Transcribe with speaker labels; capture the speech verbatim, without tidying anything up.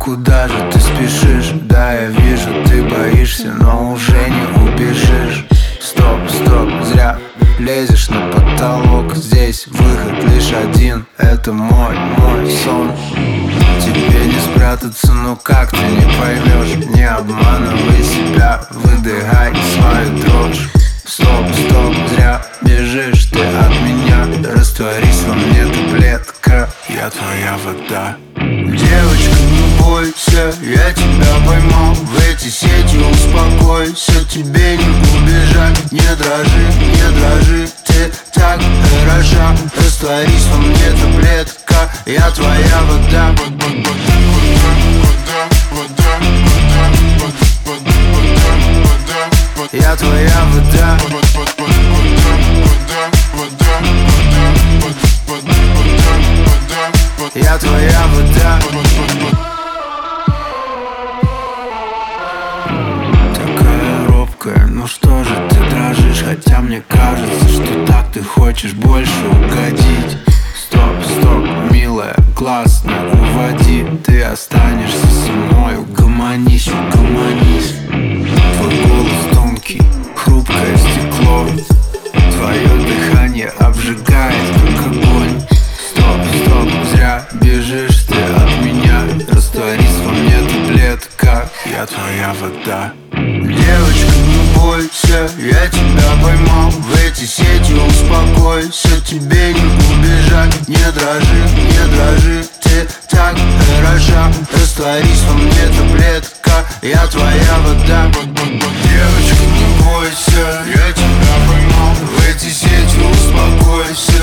Speaker 1: куда же ты спешишь? Да, я вижу, ты боишься, но уже не убежишь. Стоп, стоп, зря лезешь на потолок. Здесь выход лишь один, это мой, мой сон. Тебе не спрятаться, ну как ты не поймешь? Не обманывай себя, выдыхай свою дрожь. Стоп, стоп, зря бежишь ты от меня. Растворись во мне, таблетка, я твоя вода. Девочка, не бойся, я тебя поймал в эти сети, успокойся, тебе не убежать. Не дрожи, не дрожи, ты так хороша. Растворись во мне, таблетка, я твоя вода. Я твоя вода. Я твоя вода. Такая робкая, ну что же ты дрожишь? Хотя мне кажется, что так ты хочешь больше угодить. Стоп, стоп, милая, классно, уводи. Ты останешься со мной, угомонись, угомонись. Твой голос тонкий, хрупкое стекло. Твое дыхание обжигает, как огонь. Стоп, стоп, зря бежишь ты от меня. Растворись во мне, таблетка, я твоя вода. Девочка, не бойся, я тебя поймал в эти сети, успокойся, тебе не убежать. Не дрожи, не дрожи, ты так хороша. Растворись во мне, таблетка, я твоя вода. Девочка, не бойся, я тебя поймал в эти сети, успокойся,